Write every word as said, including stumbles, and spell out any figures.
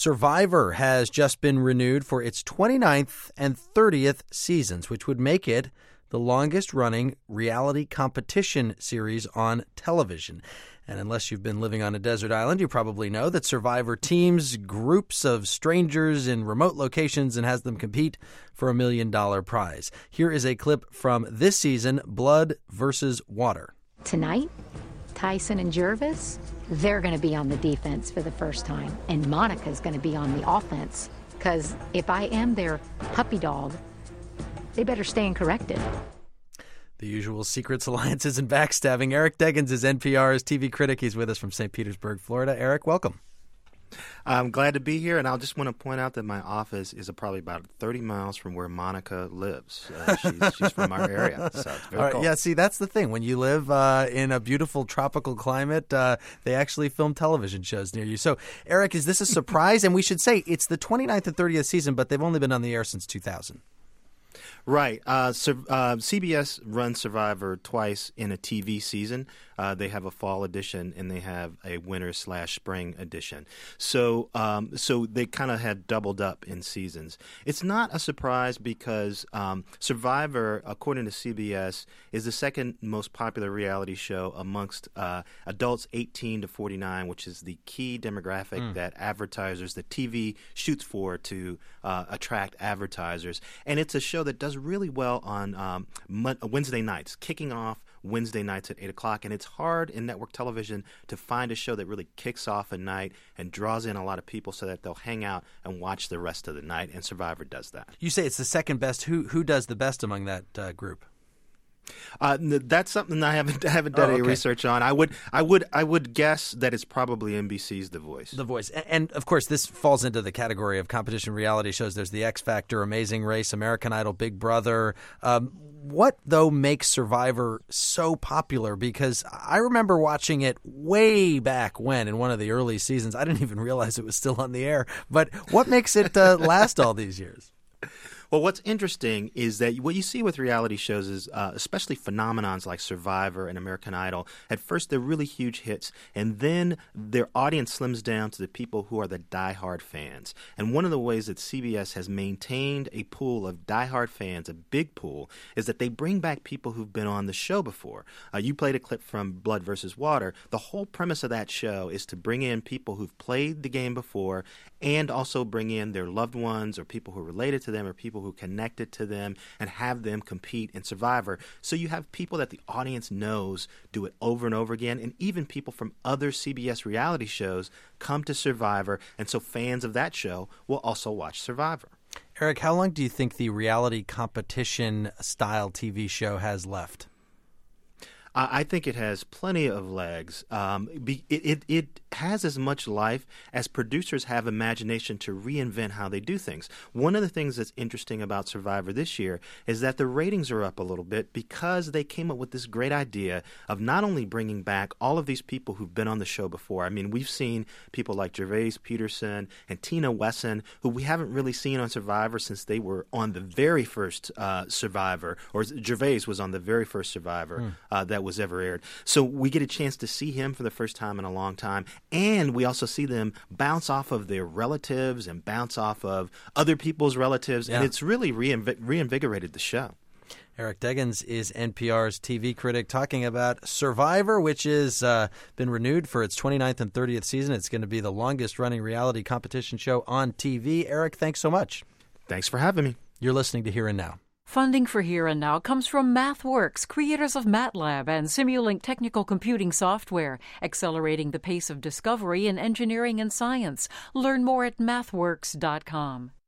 Survivor has just been renewed for its twenty-ninth and thirtieth seasons, which would make it the longest-running reality competition series on television. And unless you've been living on a desert island, you probably know that Survivor teams groups of strangers in remote locations and has them compete for a million-dollar prize. Here is a clip from this season, Blood versus Water. Tonight, Tyson and Jervis, they're going to be on the defense for the first time, and Monica's going to be on the offense, because if I am their puppy dog, they better stand corrected. The usual secrets, alliances, and backstabbing. Eric Deggans is N P R's T V critic. He's with us from Saint Petersburg, Florida. Eric, welcome. I'm glad to be here, and I'll just want to point out that my office is probably about thirty miles from where Monica lives. Uh, she's, she's from our area, so it's very All right, cool. yeah, see, that's the thing. When you live uh, in a beautiful tropical climate, uh, they actually film television shows near you. So, Eric, is this a surprise? And we should say it's the twenty-ninth and thirtieth season, but they've only been on the air since two thousand. Right. Uh, so, uh, C B S runs Survivor twice in a T V season. Uh, they have a fall edition and they have a winter slash spring edition. So, um, so they kind of have doubled up in seasons. It's not a surprise because um, Survivor, according to C B S, is the second most popular reality show amongst uh, adults eighteen to forty-nine, which is the key demographic mm. that advertisers, the T V shoots for to uh, attract advertisers. And it's a show that does really well on um, Wednesday nights, kicking off Wednesday nights at eight o'clock. And it's hard in network television to find a show that really kicks off a night and draws in a lot of people so that they'll hang out and watch the rest of the night. And Survivor does that. You say it's the second best. Who who does the best among that uh, group? Uh, that's something I haven't I haven't done oh, okay. any research on. I would I would I would guess that it's probably N B C's The Voice. The Voice, and, and of course, this falls into the category of competition reality shows. There's the X Factor, Amazing Race, American Idol, Big Brother. Um, what though makes Survivor so popular? Because I remember watching it way back when in one of the early seasons. I didn't even realize it was still on the air. But what makes it uh, last all these years? Well, what's interesting is that what you see with reality shows is, uh, especially phenomenons like Survivor and American Idol, at first they're really huge hits, and then their audience slims down to the people who are the diehard fans. And one of the ways that C B S has maintained a pool of diehard fans, a big pool, is that they bring back people who've been on the show before. Uh, you played a clip from Blood versus Water. The whole premise of that show is to bring in people who've played the game before and also bring in their loved ones or people who are related to them or people who connected to them and have them compete in Survivor. So you have people that the audience knows do it over and over again, and even people from other C B S reality shows come to Survivor, and so fans of that show will also watch Survivor. Eric, how long do you think the reality competition style T V show has left? Uh, I think it has plenty of legs. Um, be, it, it, it has as much life as producers have imagination to reinvent how they do things. One of the things that's interesting about Survivor this year is that the ratings are up a little bit because they came up with this great idea of not only bringing back all of these people who've been on the show before. I mean, we've seen people like Gervais Peterson and Tina Wesson, who we haven't really seen on Survivor since they were on the very first uh, Survivor, or Gervais was on the very first Survivor mm. uh, that was ever aired. So we get a chance to see him for the first time in a long time, and we also see them bounce off of their relatives and bounce off of other people's relatives, yeah. and it's really reinv- reinvigorated the show. Eric Deggans is N P R's T V critic talking about Survivor, which has uh, been renewed for its twenty-ninth and thirtieth season. It's going to be the longest-running reality competition show on T V. Eric, thanks so much. Thanks for having me. You're listening to Here and Now. Funding for Here and Now comes from MathWorks, creators of MATLAB and Simulink technical computing software, accelerating the pace of discovery in engineering and science. Learn more at mathworks dot com.